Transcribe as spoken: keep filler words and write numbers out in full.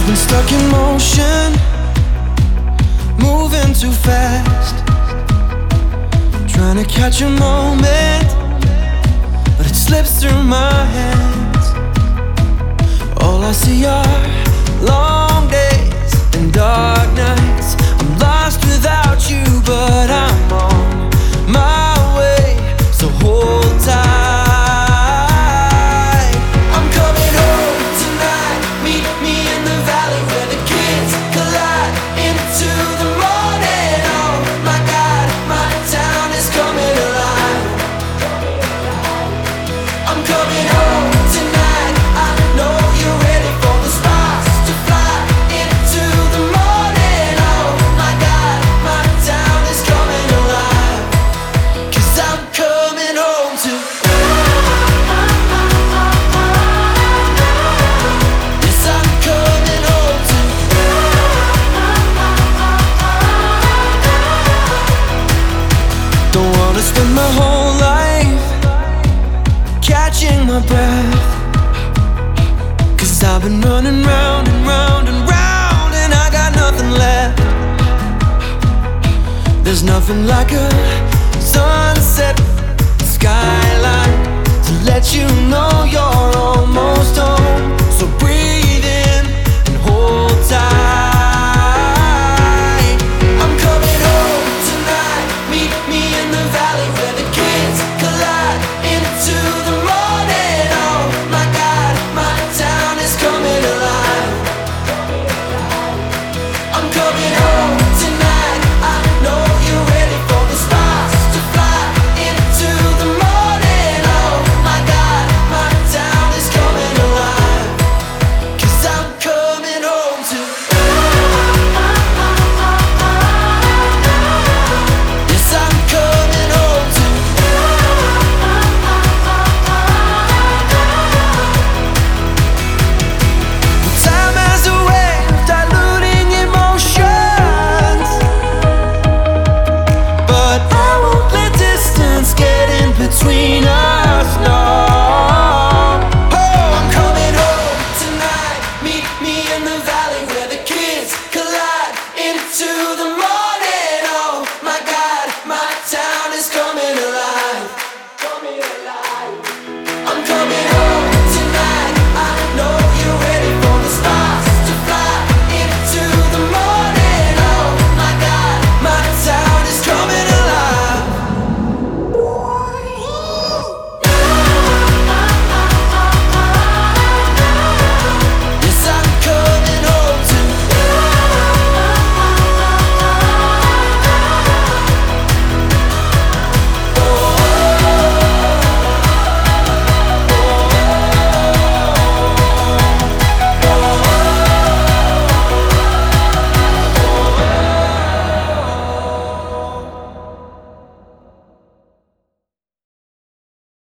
been stuck in motion, moving too fast, trying to catch a moment, but it slips through my hands. All I see are long days and dark nights. I'm lost without you, but I'm on my way, so hold tight. I'm coming home tonight. Meet me in the valley where the kids collide into the morning. Oh my God, my town is coming alive. I'm coming home tonight. I know you're ready for the sparks to fly into the morning. Oh my God, my town is coming alive. 'Cause I'm coming home to Yes, I'm coming home to Don't wanna spend my whole life catching my breath, 'cause I've been running round and round and round, and I got nothing left. There's nothing like a sunset skyline to let you know you're almost home. So breathe in and hold tight. I'm coming home tonight. Meet me in the valley where the kids collide into the morning. Oh my God, my town is coming alive. I'm coming home tonight. I know you're ready for the sparks to fly into the morning. Oh my God, my town is coming alive. 'Cause I'm coming home to Yes, I'm coming home to Time has a way of diluting emotions, but I won't let distance get in between us, no. Oh, I'm coming home tonight. Meet me in the valley.